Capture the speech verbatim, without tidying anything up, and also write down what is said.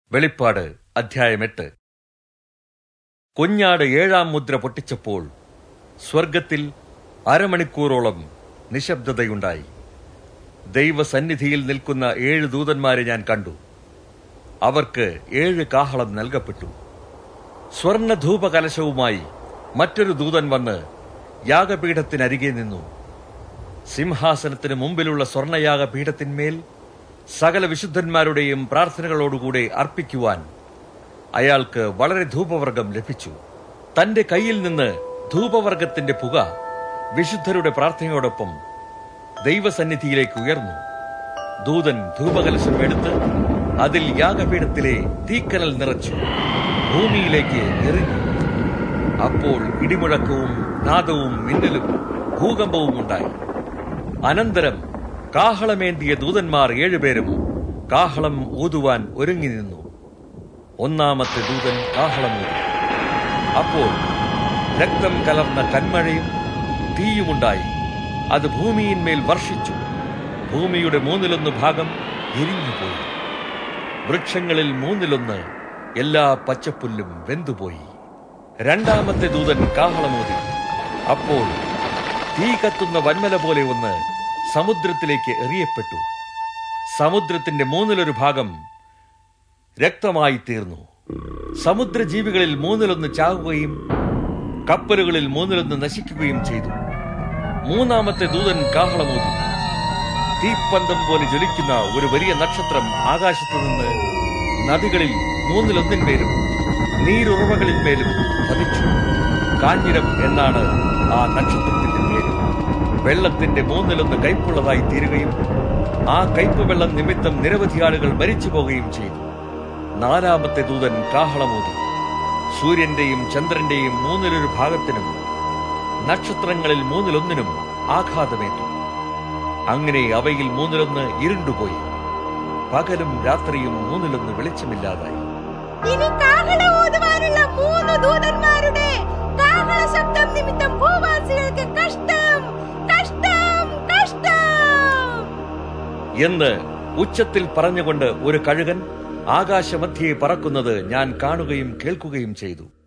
വെളിപ്പാട് അധ്യായം എട്ട്. കുഞ്ഞാട് ഏഴാം മുദ്ര പൊട്ടിച്ചപ്പോൾ സ്വർഗത്തിൽ അരമണിക്കൂറോളം നിശബ്ദതയുണ്ടായി. ദൈവസന്നിധിയിൽ നിൽക്കുന്ന ഏഴ് ദൂതന്മാരെ ഞാൻ കണ്ടു. അവർക്ക് ഏഴ് കാഹളം നൽകപ്പെട്ടു. സ്വർണ്ണ ധൂപകലശവുമായി മറ്റൊരു ദൂതൻ വന്ന് യാഗപീഠത്തിനരികെ നിന്നു. സിംഹാസനത്തിന് മുമ്പിലുള്ള സ്വർണ്ണയാഗപീഠത്തിന്മേൽ സകല വിശുദ്ധന്മാരുടെയും പ്രാർത്ഥനകളോടുകൂടെ അർപ്പിക്കുവാൻ അയാൾക്ക് വളരെ ധൂപവർഗം ലഭിച്ചു. തന്റെ കയ്യിൽ നിന്ന് ധൂപവർഗത്തിന്റെ പുക വിശുദ്ധരുടെ പ്രാർത്ഥനയോടൊപ്പം ദൈവസന്നിധിയിലേക്ക് ഉയർന്നു. ദൂതൻ ധൂപകലശമെടുത്ത് അതിൽ യാഗപീഠത്തിലെ തീക്കനൽ നിറച്ചു ഭൂമിയിലേക്ക് എറിഞ്ഞു. അപ്പോൾ ഇടിമുഴക്കവും നാദവും മിന്നലും ഭൂകമ്പവും ഉണ്ടായി. അനന്തരം കാഹളമേന്തിയ ദൂതന്മാർ ഏഴുപേരും കാഹളം ഊതുവാൻ ഒരുങ്ങി നിന്നു. ഒന്നാമത്തെ ദൂതൻ കാഹളമൂതി. അപ്പോൾ രക്തം കലർന്ന കന്മഴയും തീയുമുണ്ടായി. അത് ഭൂമിയിന്മേൽ വർഷിച്ചു. ഭൂമിയുടെ മൂന്നിലൊന്ന് ഭാഗം എരിഞ്ഞുപോയി. വൃക്ഷങ്ങളിൽ മൂന്നിലൊന്ന് എല്ലാ പച്ചപ്പുല്ലും വെന്തുപോയി. രണ്ടാമത്തെ ദൂതൻ കാഹളമൂതി. അപ്പോൾ തീ കത്തുന്ന വന്മല പോലെ ഒന്ന് സമുദ്രത്തിലേക്ക് എറിയപ്പെട്ടു. സമുദ്രത്തിന്റെ മൂന്നിലൊരു ഭാഗം രക്തമായി തീർന്നു. സമുദ്രജീവികളിൽ മൂന്നിലൊന്ന് ചാകുകയും കപ്പലുകളിൽ മൂന്നിലൊന്ന് നശിക്കുകയും ചെയ്തു. മൂന്നാമത്തെ ദൂതൻ കാഹളമൂതി. തീപ്പന്തം പോലെ ജ്വലിക്കുന്ന ഒരു വലിയ നക്ഷത്രം ആകാശത്തു നിന്ന് നദികളിൽ മൂന്നിലൊന്നിന്മേലും നീരുറവകളിന്മേലും പതിച്ചു. കാഞ്ഞിരം എന്നാണ് ആ നക്ഷത്രത്തിന്റെ പേര്. വെള്ളത്തിന്റെ മൂന്നിലൊന്ന് കയ്പുള്ളതായി തീരുകയും ആ കയ്പ് വെള്ളം നിമിത്തം നിരവധി ആളുകൾ മരിച്ചു പോകുകയും ചെയ്തു. നാലാമത്തെ ദൂതൻ കാഹളമൂതി. സൂര്യന്റെയും ചന്ദ്രന്റെയും മൂന്നിലൊരു ഭാഗത്തിനും നക്ഷത്രങ്ങളിൽ മൂന്നിലൊന്നിനും ആഘാതമേറ്റു. അങ്ങനെ അവയിൽ മൂന്നിലൊന്ന് ഇരുണ്ടുപോയി. പകലും രാത്രിയും മൂന്നിലൊന്ന് വെളിച്ചമില്ലാതായി. ഇനി കാഹളം ഊതുവാനുള്ള മൂന്ന് ദൂതന്മാരുടെ കാഹള ശബ്ദം നിമിത്തം ഭൂവാസികൾക്ക് കഷ്ടം, കഷ്ടം, കഷ്ടം എന്ന് ഉച്ചത്തിൽ പറഞ്ഞുകൊണ്ട് ഒരു കഴുകൻ ആകാശമധ്യേ പറക്കുന്നത് ഞാൻ കാണുകയും കേൾക്കുകയും ചെയ്തു.